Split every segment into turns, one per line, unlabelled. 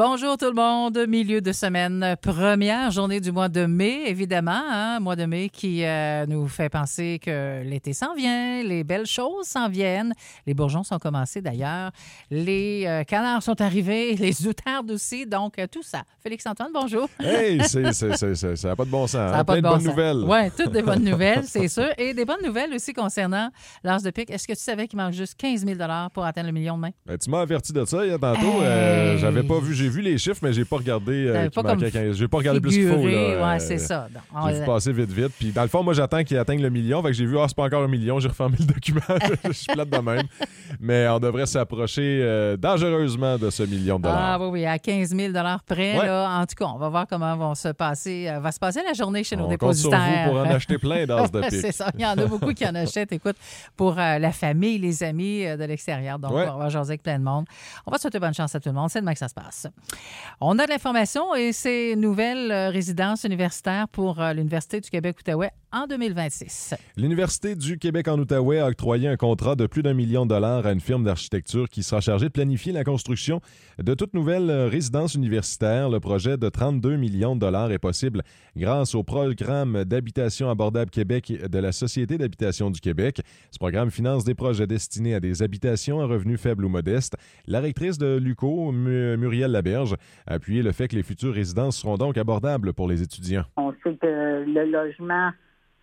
Bonjour tout le monde, milieu de semaine, première journée du mois de mai, évidemment, mois de mai qui nous fait penser que l'été s'en vient, les belles choses s'en viennent, les bourgeons sont commencés d'ailleurs, les canards sont arrivés, les outardes aussi, donc tout ça. Félix-Antoine, bonjour.
Hey, ça n'a pas de bon sens.
Ça n'a pas
Plein
de
de
bon
bonnes
sens.
nouvelles.
Oui, toutes des bonnes nouvelles, c'est sûr, et des bonnes nouvelles aussi concernant l'As de pique. Est-ce que tu savais qu'il manque juste 15 000 $ pour atteindre le million demain?
Ben, tu m'as averti de ça il y a tantôt.
Hey.
J'avais pas vu, j'ai vu les chiffres, mais j'ai pas regardé qu'il
pas
manquait 15. J'ai pas regardé plus qu'il faut.
Oui, c'est ça. Donc,
j'ai vu passer vite. Puis dans le fond, moi, j'attends qu'il atteigne le million. Fait que j'ai vu, c'est pas encore un million. J'ai refermé le document. Je suis plate de même. Mais on devrait s'approcher dangereusement de ce million de dollars.
Ah oui, à 15 000 $ près.
Ouais.
Là, en tout cas, on va voir comment va se passer la journée chez nos
On compte sur
dépositaires.
vous pour en acheter plein d'as de pique.
C'est ça. Il y en a beaucoup qui en achètent, écoute, pour la famille, les amis de l'extérieur. Donc, on va jaser avec plein de monde. On va souhaiter bonne chance à tout le monde. C'est demain que ça se passe. On a de l'information et c'est nouvelle résidence universitaire pour l'Université du Québec-Outaouais en 2026.
L'Université du Québec en Outaouais a octroyé un contrat de plus d'1 million de dollars à une firme d'architecture qui sera chargée de planifier la construction de toute nouvelle résidence universitaire. Le projet de 32 millions de dollars est possible grâce au programme d'habitation abordable Québec de la Société d'habitation du Québec. Ce programme finance des projets destinés à des habitations à revenus faibles ou modestes. La rectrice de l'UQO, Muriel Laberge, a appuyé le fait que les futures résidences seront donc abordables pour les étudiants.
On sait que le logement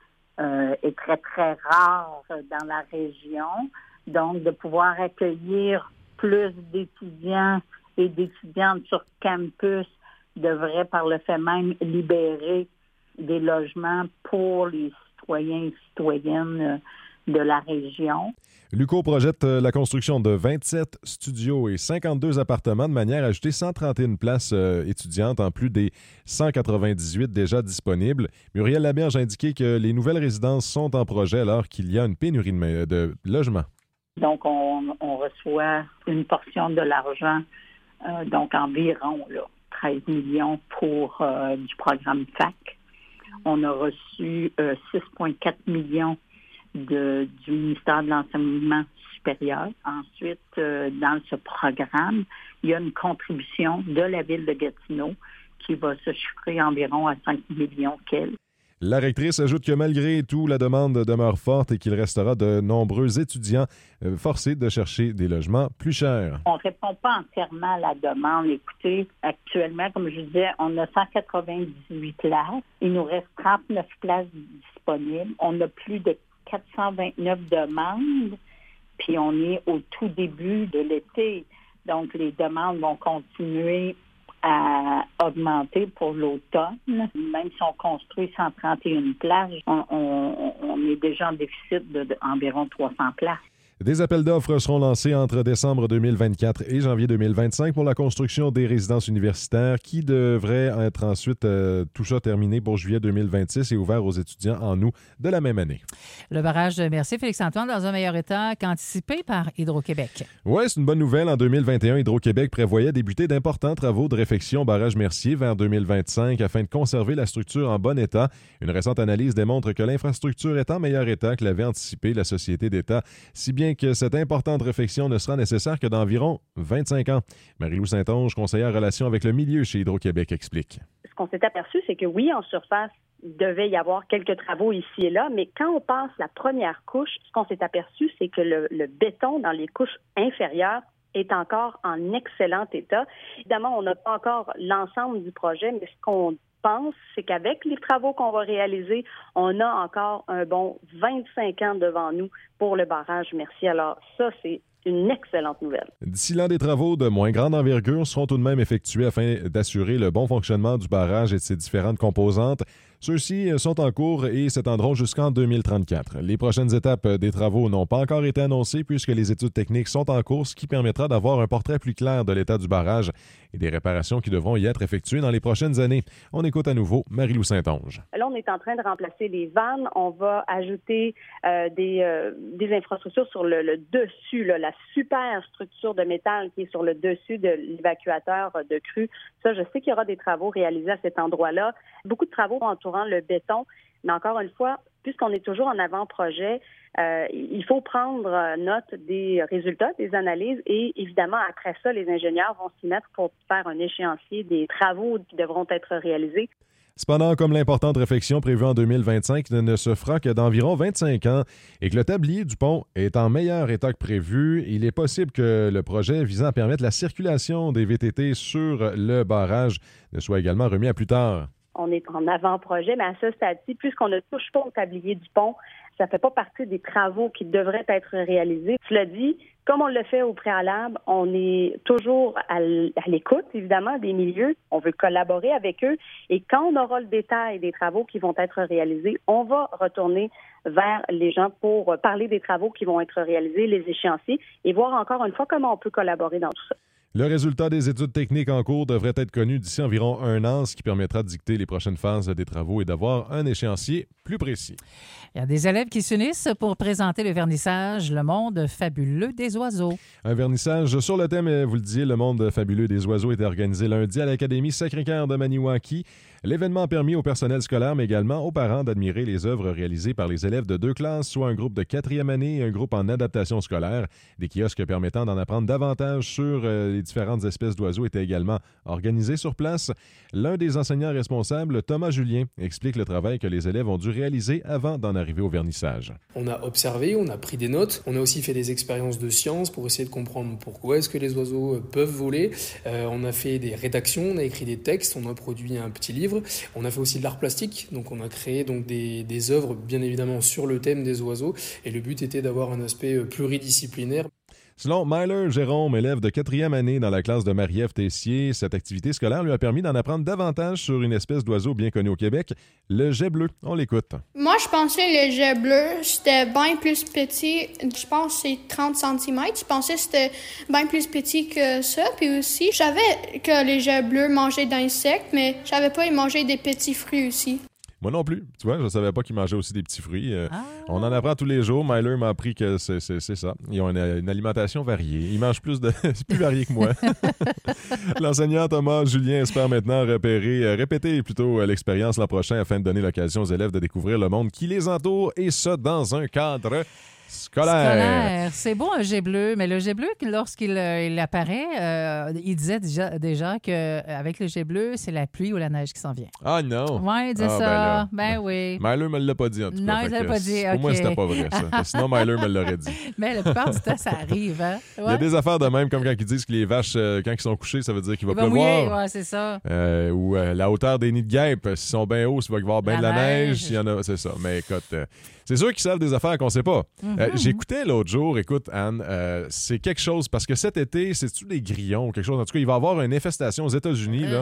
est très, très rare dans la région. Donc, de pouvoir accueillir plus d'étudiants et d'étudiantes sur campus devrait, par le fait même, libérer des logements pour les citoyens et citoyennes de la région.
L'UQO projette la construction de 27 studios et 52 appartements de manière à ajouter 131 places étudiantes en plus des 198 déjà disponibles. Muriel Laberge a indiqué que les nouvelles résidences sont en projet alors qu'il y a une pénurie de logements.
Donc, on reçoit une portion de l'argent, donc environ 13 millions pour du programme FAC. On a reçu 6,4 millions du ministère de l'Enseignement supérieur. Ensuite, dans ce programme, il y a une contribution de la Ville de Gatineau qui va se chiffrer environ à 5 millions quelques.
La rectrice ajoute que malgré tout, la demande demeure forte et qu'il restera de nombreux étudiants forcés de chercher des logements plus chers.
On ne répond pas entièrement à la demande. Écoutez, actuellement, comme je disais, on a 198 places. Il nous reste 39 places disponibles. On a plus de 429 demandes, puis on est au tout début de l'été. Donc, les demandes vont continuer à augmenter pour l'automne. Même si on construit 131 places, on est déjà en déficit d'environ 300 places.
Des appels d'offres seront lancés entre décembre 2024 et janvier 2025 pour la construction des résidences universitaires qui devraient être ensuite tout ça terminé pour juillet 2026 et ouvert aux étudiants en août de la même année.
Le barrage de Mercier, Félix-Antoine, dans un meilleur état qu'anticipé par Hydro-Québec.
Oui, c'est une bonne nouvelle. En 2021, Hydro-Québec prévoyait débuter d'importants travaux de réfection au barrage Mercier vers 2025 afin de conserver la structure en bon état. Une récente analyse démontre que l'infrastructure est en meilleur état que l'avait anticipé la Société d'État, si bien que cette importante réfection ne sera nécessaire que d'environ 25 ans. Marie-Lou Saint-Onge, conseillère en relation avec le milieu chez Hydro-Québec, explique.
Ce qu'on s'est aperçu, c'est que oui, en surface, il devait y avoir quelques travaux ici et là, mais quand on passe la première couche, ce qu'on s'est aperçu, c'est que le béton dans les couches inférieures est encore en excellent état. Évidemment, on n'a pas encore l'ensemble du projet, mais ce qu'on pense, c'est qu'avec les travaux qu'on va réaliser, on a encore un bon 25 ans devant nous pour le barrage Mercier. Alors ça, c'est une excellente nouvelle.
D'ici là, des travaux de moins grande envergure seront tout de même effectués afin d'assurer le bon fonctionnement du barrage et de ses différentes composantes. Ceux-ci sont en cours et s'étendront jusqu'en 2034. Les prochaines étapes des travaux n'ont pas encore été annoncées puisque les études techniques sont en cours, ce qui permettra d'avoir un portrait plus clair de l'état du barrage et des réparations qui devront y être effectuées dans les prochaines années. On écoute à nouveau Marie-Lou Saint-Onge.
Là, on est en train de remplacer les vannes. On va ajouter des infrastructures sur le dessus, là, la super structure de métal qui est sur le dessus de l'évacuateur de crue. Ça, je sais qu'il y aura des travaux réalisés à cet endroit-là. Beaucoup de travaux entourant le béton. Mais encore une fois, puisqu'on est toujours en avant-projet, il faut prendre note des résultats, des analyses et évidemment, après ça, les ingénieurs vont s'y mettre pour faire un échéancier des travaux qui devront être réalisés.
Cependant, comme l'importante réfection prévue en 2025 ne se fera que d'environ 25 ans et que le tablier du pont est en meilleur état que prévu, il est possible que le projet visant à permettre la circulation des VTT sur le barrage ne soit également remis à plus tard.
On est en avant-projet, mais à ce stade-ci, puisqu'on ne touche pas au tablier du pont, ça ne fait pas partie des travaux qui devraient être réalisés. Cela dit, comme on le fait au préalable, on est toujours à l'écoute, évidemment, des milieux. On veut collaborer avec eux. Et quand on aura le détail des travaux qui vont être réalisés, on va retourner vers les gens pour parler des travaux qui vont être réalisés, les échéanciers, et voir encore une fois comment on peut collaborer dans tout ça.
Le résultat des études techniques en cours devrait être connu d'ici environ 1 an, ce qui permettra de dicter les prochaines phases des travaux et d'avoir un échéancier plus précis.
Il y a des élèves qui s'unissent pour présenter le vernissage « Le monde fabuleux des oiseaux ».
Un vernissage sur le thème, vous le disiez, le monde fabuleux des oiseaux était organisé lundi à l'Académie Sacré-Cœur de Maniwaki. L'événement a permis au personnel scolaire, mais également aux parents d'admirer les œuvres réalisées par les élèves de 2 classes, soit un groupe de 4e année et un groupe en adaptation scolaire. Des kiosques permettant d'en apprendre davantage sur les différentes espèces d'oiseaux étaient également organisés sur place. L'un des enseignants responsables, Thomas Julien, explique le travail que les élèves ont dû réaliser avant d'en arriver au vernissage.
On a observé, on a pris des notes, on a aussi fait des expériences de sciences pour essayer de comprendre pourquoi est-ce que les oiseaux peuvent voler. On a fait des rédactions, on a écrit des textes, on a produit un petit livre. On a fait aussi de l'art plastique, donc on a créé donc des œuvres bien évidemment sur le thème des oiseaux et le but était d'avoir un aspect pluridisciplinaire.
Selon Myler Jérôme, élève de 4e année dans la classe de Marie-Ève Tessier, cette activité scolaire lui a permis d'en apprendre davantage sur une espèce d'oiseau bien connu au Québec, le jet bleu. On l'écoute.
Moi, je pensais que le jet bleu, c'était bien plus petit. Je pense que c'est 30 cm. Je pensais que c'était bien plus petit que ça. Puis aussi, je savais que les jets bleus mangeaient d'insectes, mais je savais pas qu'ils mangeaient des petits fruits aussi.
Moi non plus. Tu vois, je savais pas qu'ils mangeaient aussi des petits fruits. On en apprend tous les jours. Myler m'a appris que c'est ça. Ils ont une alimentation variée. Ils mangent plus plus varié que moi. L'enseignant Thomas Julien espère maintenant répéter plutôt l'expérience l'an prochain afin de donner l'occasion aux élèves de découvrir le monde qui les entoure et ça dans un cadre scolaire.
C'est beau un jet bleu, mais le jet bleu, lorsqu'il apparaît, il disait déjà qu'avec le jet bleu, c'est la pluie ou la neige qui s'en vient.
Ah non!
Oui, il disait ça. Ben oui.
Myler me l'a pas dit en tout cas.
Non, il ne l'a pas dit.
Pour moi, c'était pas vrai ça. Sinon, Myler me l'aurait dit.
Mais la plupart du temps, ça arrive. Hein? Ouais.
Il y a des affaires de même, comme quand ils disent que les vaches, quand ils sont couchés, ça veut dire qu'il va pleuvoir.
Mouiller, ouais, c'est ça.
Ou la hauteur des nids de guêpes, s'ils sont bien hauts, il va y avoir bien de la neige. S'il y en a, c'est ça. Mais écoute, c'est sûr qu'ils savent des affaires qu'on ne sait pas. J'écoutais l'autre jour, écoute, Anne, c'est quelque chose, parce que cet été, c'est-tu des grillons ou quelque chose? En tout cas, il va y avoir une infestation aux États-Unis. Là.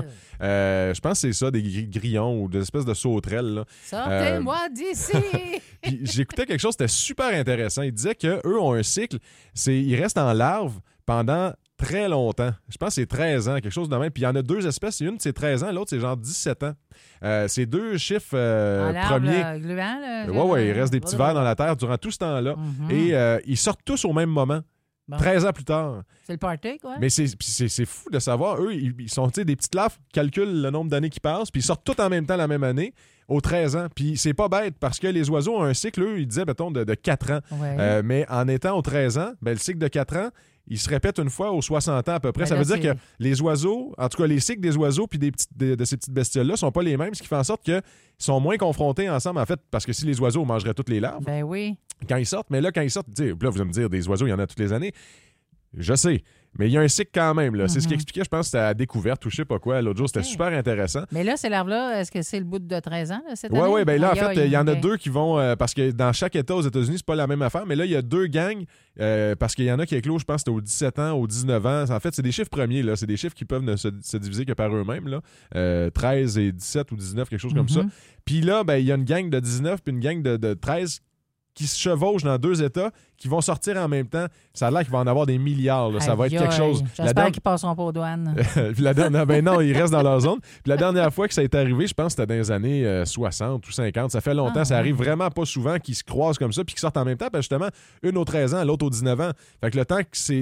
Je pense que c'est ça, des grillons ou des espèces de sauterelles. Là.
Sortez-moi d'ici!
Puis j'écoutais quelque chose, c'était super intéressant. Il disait qu'eux ont un cycle, ils restent en larve pendant très longtemps. Je pense que c'est 13 ans, quelque chose de même. Puis il y en a 2 espèces. Une, c'est 13 ans, l'autre, c'est genre 17 ans. C'est 2 chiffres premiers. Oui, il reste des petits vers dans la terre durant tout ce temps-là. Et ils sortent tous au même moment. Bon. 13 ans plus tard.
C'est le party, quoi.
Mais c'est fou de savoir. Eux, ils sont des petites larves, calculent le nombre d'années qui passent, puis ils sortent tous en même temps la même année, aux 13 ans. Puis c'est pas bête, parce que les oiseaux ont un cycle, eux, ils disaient, mettons, de 4 ans. Ouais. Mais en étant aux 13 ans, le cycle de 4 ans, il se répète une fois aux 60 ans à peu près. Ça veut dire que les oiseaux, en tout cas les cycles des oiseaux puis de ces petites bestioles-là ne sont pas les mêmes, ce qui fait en sorte qu'ils sont moins confrontés ensemble, en fait, parce que si les oiseaux mangeraient toutes les larves,
ben oui.
Quand ils sortent, mais là, quand ils sortent, là, vous allez me dire, des oiseaux, il y en a toutes les années. Je sais. Mais il y a un cycle quand même. Là. C'est ce qu'il expliquait, je pense, c'était à la découverte ou je sais pas quoi. L'autre jour, c'était super intéressant.
Mais là, ces larves-là, est-ce que c'est le bout de 13 ans là, cette année?
Oui, bien là, en fait, il y en a 2 qui vont... parce que dans chaque État aux États-Unis, c'est pas la même affaire, mais là, il y a 2 gangs, parce qu'il y en a qui éclosent, je pense, c'était aux 17 ans, aux 19 ans. En fait, c'est des chiffres premiers, là. C'est des chiffres qui peuvent ne se diviser que par eux-mêmes, là. 13 et 17 ou 19, quelque chose comme ça. Puis là, il y a une gang de 19 puis une gang de 13 qui se chevauchent dans 2 États, qui vont sortir en même temps. Ça a l'air qu'il va en avoir des milliards. Là. Ça va être quelque chose.
J'espère qu'ils passeront pas aux douanes.
Puis la dernière, non, ils restent dans leur zone. Puis la dernière fois que ça est arrivé, je pense que c'était dans les années 60 ou 50. Ça fait longtemps. Ça arrive vraiment pas souvent qu'ils se croisent comme ça puis qu'ils sortent en même temps. Parce que justement, une aux 13 ans, l'autre aux 19 ans. Fait que le temps que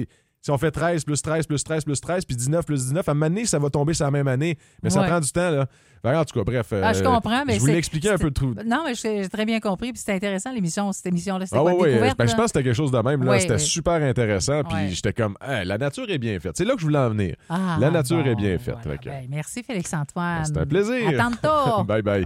Si on fait 13 plus 13 plus 13 plus 13, puis 19 plus 19, à un moment donné, ça va tomber sur la même année. Mais ça prend du temps, là. En tout cas, bref.
Je comprends, mais
je voulais expliquer un peu tout.
Non, mais j'ai très bien compris. Puis c'était intéressant, cette émission-là. C'était
oui,
découverte,
je pense que c'était quelque chose de même. Là.
Oui,
c'était super intéressant. Puis j'étais comme, la nature est bien faite. C'est là que je voulais en venir. La nature est bien faite.
Voilà. Merci, Félix-Antoine.
C'était un plaisir.
À tantôt.
Bye bye.